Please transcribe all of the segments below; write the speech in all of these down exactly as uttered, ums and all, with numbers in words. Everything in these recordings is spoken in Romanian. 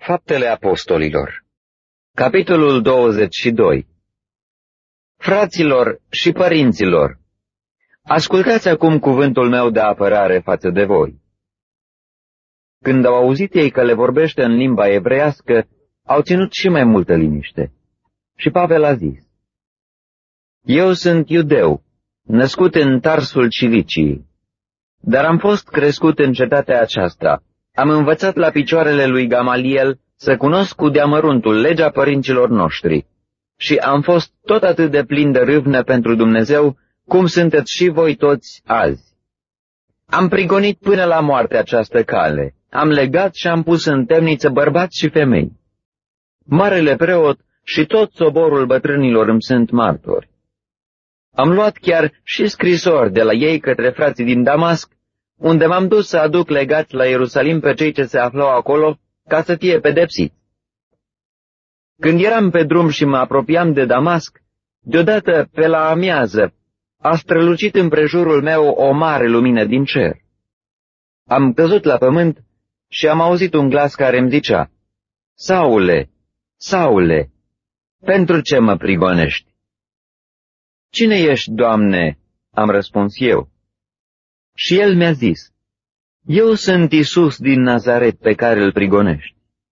Faptele Apostolilor, capitolul douăzeci și doi. Fraților și părinților, ascultați acum cuvântul meu de apărare față de voi. Când au auzit ei că le vorbește în limba evreiască, au ținut și mai multă liniște. Și Pavel a zis: Eu sunt iudeu, născut în Tarsul Ciliciei, dar am fost crescut în cetatea aceasta. Am învățat la picioarele lui Gamaliel să cunosc cu deamăruntul legea părinților noștri și am fost tot atât de plin de râvnă pentru Dumnezeu, cum sunteți și voi toți azi. Am prigonit până la moarte această cale, am legat și am pus în temniță bărbați și femei. Marele preot și tot soborul bătrânilor îmi sunt martori. Am luat chiar și scrisori de la ei către frații din Damasc, unde m-am dus să aduc legați la Ierusalim pe cei ce se aflau acolo, ca să fie pedepsiți. Când eram pe drum și mă apropiam de Damasc, deodată, pe la amiază, a strălucit împrejurul meu o mare lumină din cer. Am căzut la pământ și am auzit un glas care îmi zicea: Saule, Saule, pentru ce mă prigonești? Cine ești, Doamne? Am răspuns eu. Și el mi-a zis: Eu sunt Iisus din Nazaret pe care îl prigonești.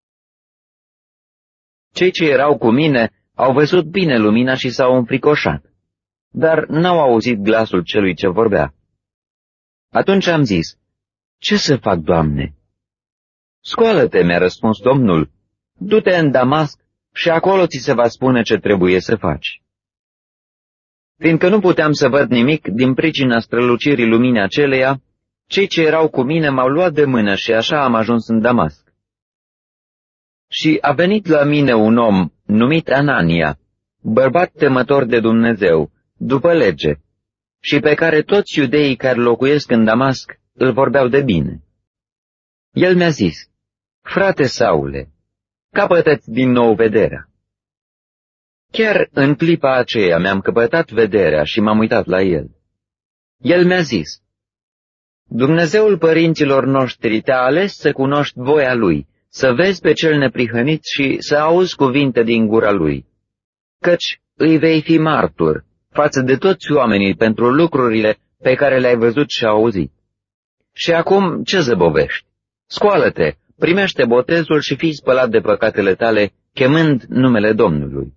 Cei ce erau cu mine au văzut bine lumina și s-au înfricoșat, dar n-au auzit glasul celui ce vorbea. Atunci am zis: Ce să fac, Doamne? Scoală-te, mi-a răspuns Domnul, du-te în Damasc și acolo ți se va spune ce trebuie să faci. Fiindcă nu puteam să văd nimic din pricina strălucirii luminii aceleia, cei ce erau cu mine m-au luat de mână și așa am ajuns în Damasc. Și a venit la mine un om numit Anania, bărbat temător de Dumnezeu, după lege, și pe care toți iudeii care locuiesc în Damasc îl vorbeau de bine. El mi-a zis: Frate Saule, capătă-ți din nou vederea. Chiar în clipa aceea mi-am căpătat vederea și m-am uitat la el. El mi-a zis: Dumnezeul părinților noștri te-a ales să cunoști voia Lui, să vezi pe cel neprihănit și să auzi cuvinte din gura Lui, căci îi vei fi martur față de toți oamenii pentru lucrurile pe care le-ai văzut și auzit. Și acum ce zăbovești? Scoală-te, primește botezul și fii spălat de păcatele tale, chemând numele Domnului.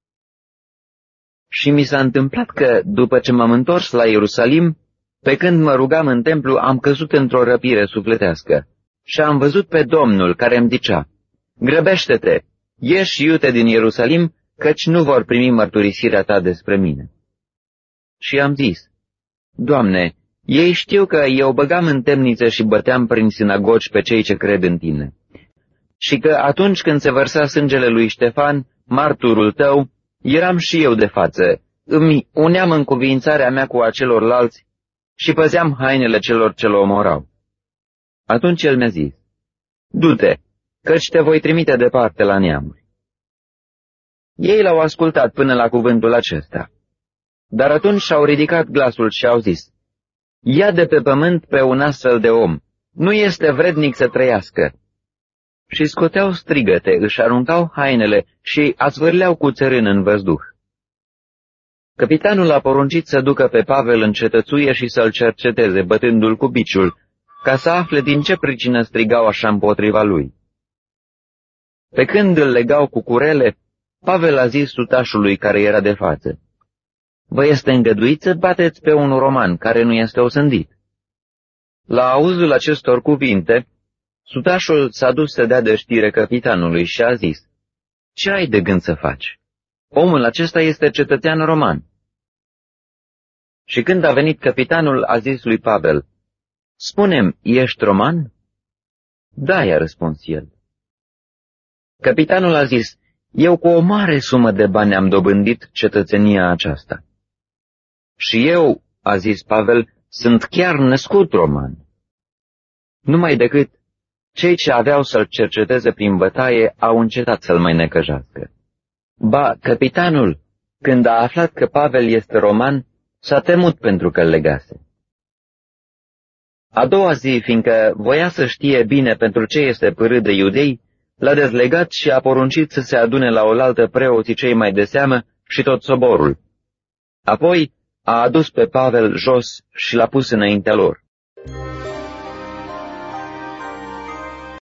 Și mi s-a întâmplat că, după ce m-am întors la Ierusalim, pe când mă rugam în templu, am căzut într-o răpire sufletească și am văzut pe Domnul care îmi zicea: Grăbește-te, ieși iute din Ierusalim, căci nu vor primi mărturisirea ta despre mine. Și am zis: Doamne, ei știu că eu băgam în temniță și băteam prin sinagogi pe cei ce cred în Tine, și că atunci când se vărsa sângele lui Ștefan, marturul Tău, eram și eu de față, îmi uneam în cuvințarea mea cu acelorlalți și păzeam hainele celor ce-l omorau. Atunci el mi-a zis: Du-te, căci te voi trimite departe la neamuri. Ei l-au ascultat până la cuvântul acesta, dar atunci și-au ridicat glasul și au zis: Ia de pe pământ pe un astfel de om, nu este vrednic să trăiască. Și scoteau strigăte, își aruncau hainele și azvârleau cu țărân în văzduh. Capitanul a poruncit să ducă pe Pavel în cetățuie și să-l cerceteze, bătându-l cu biciul, ca să afle din ce pricină strigau așa împotriva lui. Pe când îl legau cu curele, Pavel a zis sutașului care era de față: Vă este îngăduit să bateți pe un roman care nu este osândit. La auzul acestor cuvinte, sutașul s-a dus să dea de știre capitanului și a zis: Ce ai de gând să faci? Omul acesta este cetățean roman. Și când a venit capitanul, a zis lui Pavel: Spune-mi, ești roman? Da, i-a răspuns el. Capitanul a zis: Eu cu o mare sumă de bani am dobândit cetățenia aceasta. Și eu, a zis Pavel, sunt chiar născut roman. Numai decât cei ce aveau să-l cerceteze prin bătaie au încetat să-l mai necăjească. Ba, capitanul, când a aflat că Pavel este roman, s-a temut pentru că îl legase. A doua zi, fiindcă voia să știe bine pentru ce este pârât de iudei, l-a dezlegat și a poruncit să se adune la oaltă preoții cei mai de seamă și tot soborul. Apoi a adus pe Pavel jos și l-a pus înaintea lor.